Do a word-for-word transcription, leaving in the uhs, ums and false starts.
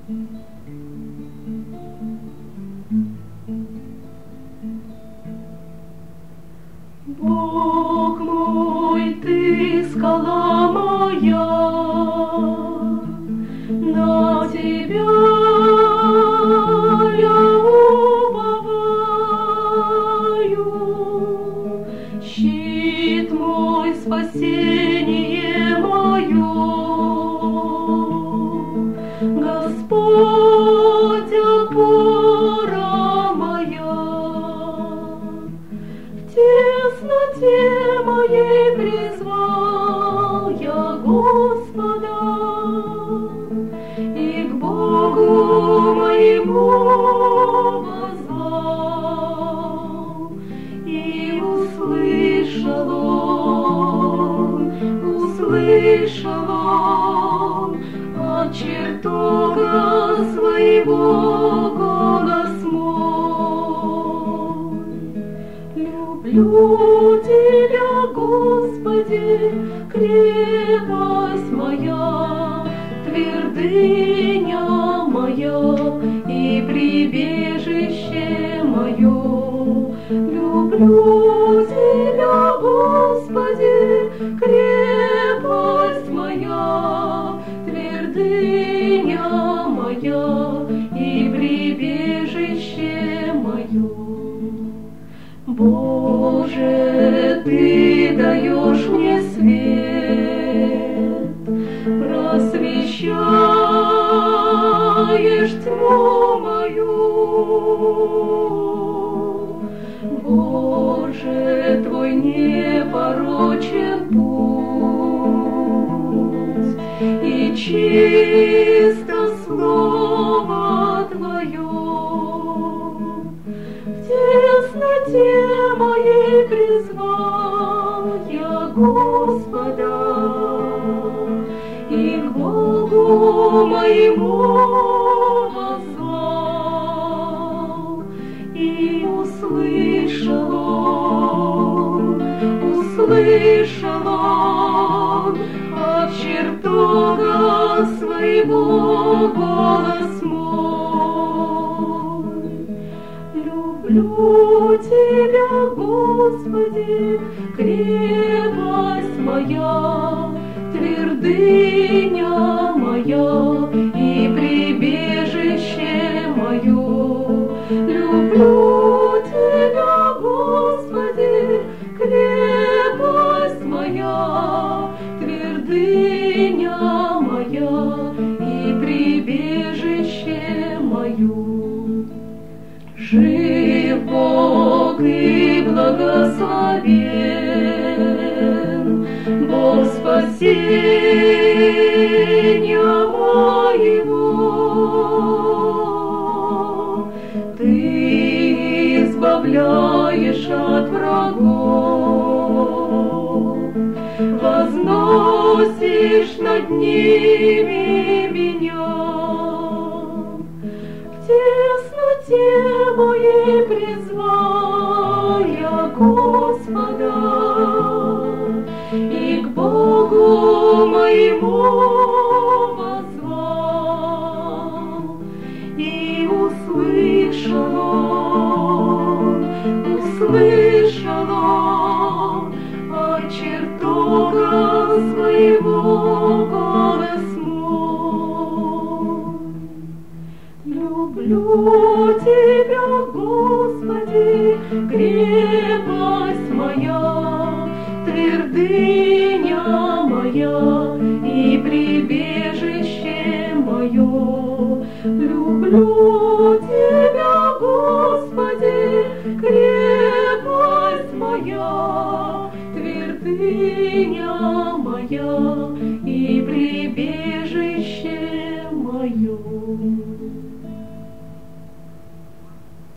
Бог мой, Ты скала моя, на Тебя я уповаю. Щит мой, спасение мое, Господь, опора моя. В тесноте моей призвал я Господа, и к Богу моему воззвал, и услышал он, услышал он от чертога своего голос мой. Люблю Тебя, Господи, крепость моя, твердыня моя и прибежище мое. Люблю Тебя, Господи, крепость моя, твердыня моя и прибежище мое. Боже, Ты даешь мне свет, просвещаешь тьму мою. Боже, Твой непорочен путь, и чисто слово Твое. В тесноте моей призвал я Господа, и к Богу моему воззвал, и услышал он, услышал он от чертога своего голос мой. Люблю Тебя, Господи, крепость моя, твердыня моя и прибежище мое. Люблю Тебя, Господи, крепость моя, твердыня моя и прибежище мое. Жив Бог и благословен, Бог спасения моего. Ты избавляешь от врагов, возносишь над ними меня. В тесноте моей призвал я Господа, и к Богу моему воззвал, и услышал он, услышал он от чертога своего голос мой. Люблю Тебя, Господи, крепость моя, твердыня моя и прибежище мое. Люблю Тебя, Господи, крепость моя, твердыня моя и